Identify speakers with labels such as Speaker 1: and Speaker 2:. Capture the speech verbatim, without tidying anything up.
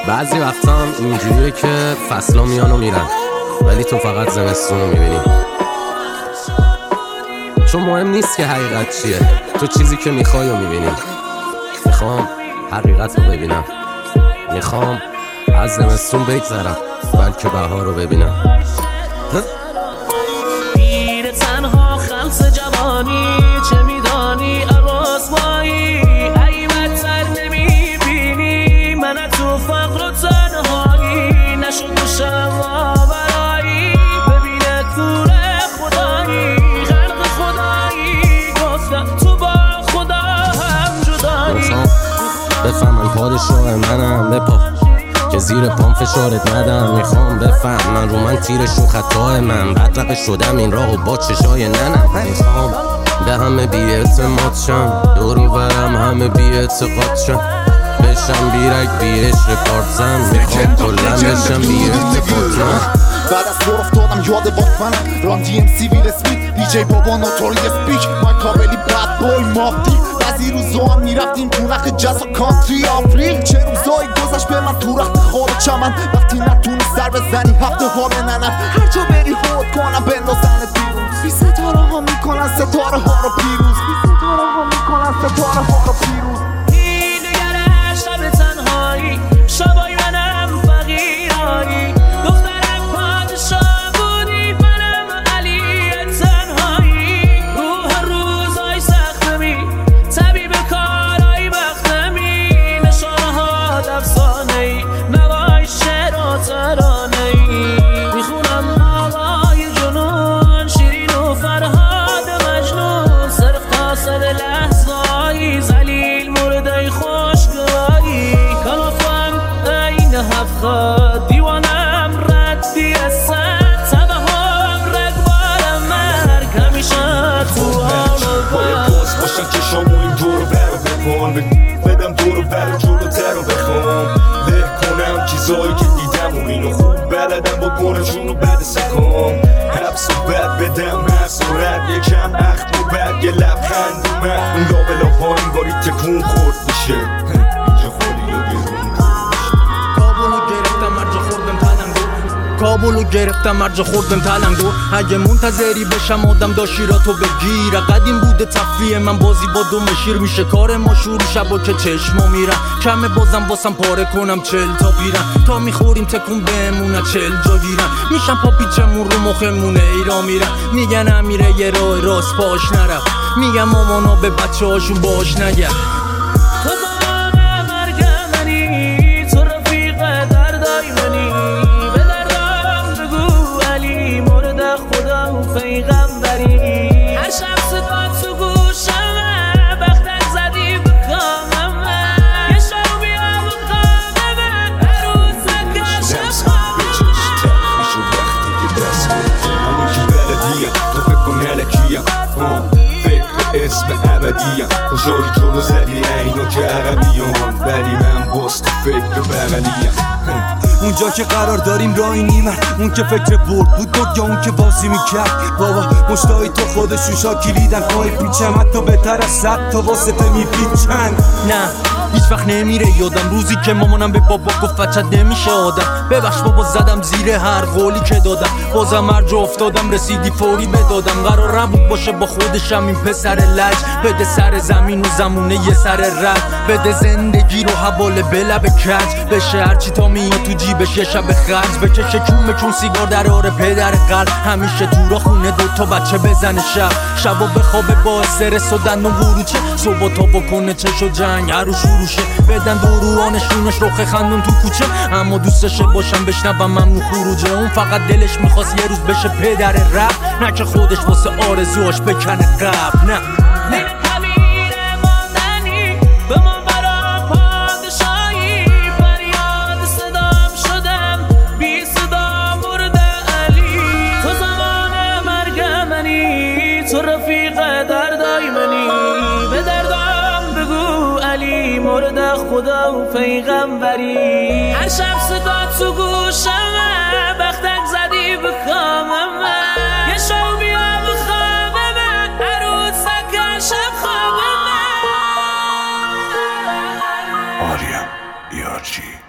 Speaker 1: بعضی وقتا هم اینجوریه که فصلا میان و میرن، ولی تو فقط زمستون رو میبینی. چون مهم نیست که حقیقت چیه، تو چیزی که میخوای رو میبینی. میخوام حقیقت رو ببینم، میخوام از زمستون بگذرم بلکه بهار رو ببینم.
Speaker 2: گیر تنها خلص جوانی، چه میدانی عراس مایی، حیبتر نمیبینی من تو فقر و تنهایی، نشد دوشم آورایی ببینه کور خدایی، خلق خدایی گفتم تو با خدا هم جدایی.
Speaker 1: بفهمم پادشاه منم، بپا که زیر پام فشارت ندم. میخوام بفهم من رو من تیرشون خطای من، بدرقه شدم این راهو با چشای ننم. میخوام به همه بی اعتماد شم، دور میبرم همه بی اعتقاد شم، بشم بیرک بی عشق پارتزم. میخوام کلن بشم بی ارتباطم.
Speaker 3: بعد از دور افتادم یاد باتمنم، ران دی ام سی ویل اسمیت، دی جی بابا نوتوری اسپیک، مایکابلی بد بوی مافتی. بعضی روزا هم میرفتیم تو نخ جاز و کانتری آفریل، چه روزایی گذشت به من تو رخت خواب چمن، وقتی نتونی سر بزنی هفته ها بننم، هر جا بری خود کنم بندازنت بیرون. بی ستاره ها میکنن ستاره ها رو پیروز، بی ستاره ها میکنن ستاره ها رو پیروز.
Speaker 2: این نگره شب تنهایی، شبای منم فقیرایی، دخترم پادشاه بودی منم علی تنهایی. روح روزای سختمی، طبیب کارای وقتمی، نشانه ها افسانه‌ای، نوای شعر و ترانه‌ای. میخونم آقای جنون، شیرین و فرهاد مجنون، صرف قاصد لحظایی، ذلیل مرده خوشگواری. کلافم این هفخاد، دیوانم ردی اسد، تبه هم رگبارم مرگ، همیشه تو حال و
Speaker 4: باید باز باشن که شما این دورو برو بکن، بدم دورو برو جلوتر رو بخوام، له کنم چیزایی که دیدم و اینو خوب بلدم بکنم جونو بد سکام، حبس و بد بدم مسورت یکم اخت و بد یه لبخند اومد، اون لابلا ها این باری تکون خورد میشه، اینجا خالی و گرون
Speaker 5: کابلو گرفتم مرجا خوردم تلنگو، کابلو گرفتم مرجا خوردم تلنگو. اگه منتظری بشم آدم داشیراتو بگیره، قدیم بوده تفریه من بازی با دوم شیر میشه، کار ما شروع شبا که چشما میرن، کمه بازم واسم پاره کنم چل تا بیرن، تا میخوریم تکون بمونه چل جا گیرن، میشم پا پیچمون رو مخمونه ایرا میرن، میگن امیره یه راه راست پاش نرفت، میگم مامانا به بچه هاشون باش نگرد.
Speaker 2: هر شب صدا تو گوشمه، بختک زدی بکاممه، یه شب بیا بخوابمه، عروسک کشم خوابمه.
Speaker 4: میشه وقتی که دست کنم همون که بلدیم، تو فکر کن علکیم، فکر اسم ابدیم، کجایی جلو زدی اینو که عربیم، ولی من باز تو فکر بغلیم.
Speaker 5: اونجا که قرار داریم راهی نیمن، اون که فکر برد بود بود یا اون که بازی میکرد. بابا مشتایی تو خودشون شاکیلیدن، پای پیچم حتی بهتر از صد تا واسطه میپیچن. نه هیچ وقت نمیره یادم روزی که مامانم به بابا گفت بچت نمیشه آدم، ببخش بابا زدم زیر هر قولی که دادم، بازم مرج افتادم رسیدی فوری بدادم، قرار نبود باشه با خودشم این پسر لج، بده سر زمین و زمونه یه سر رد، بده زندگی رو حواله به لب کج، بشه هرچی تا میاد تو جیبش یه شب خرج، بکشه کون کون سیگار در آره پدر قلب، همیشه تو را خونه دوتا بچه بزنه شب، شبا بخوابه با استرس و دندون قروچه، صبح تا بکنه چش و جنگ هر روشه، بدن دوروانشونش رخ خندون تو کوچه، اما دوستشه باشم بشنوم ممنون خروجه، اون فقط دلش میخواست یه روز بشه پدر رپ، نه که خودش واسه آرزوهاش بکنه قبل. نه نه
Speaker 2: امیر ماندنی به ما برا پادشاهی، فریاد صدام شدم بی صدا مرده علی، تو زمان مرگ منی، تو رفیق دردای منی، به دردام بگو علی مرده خدا و پیغمبری. هر شب صدا تو گوشمه، بختک زدی بکاممه، یه شو بیا بخوابمه، عروسک شب خوابمه.
Speaker 4: آریم یارچی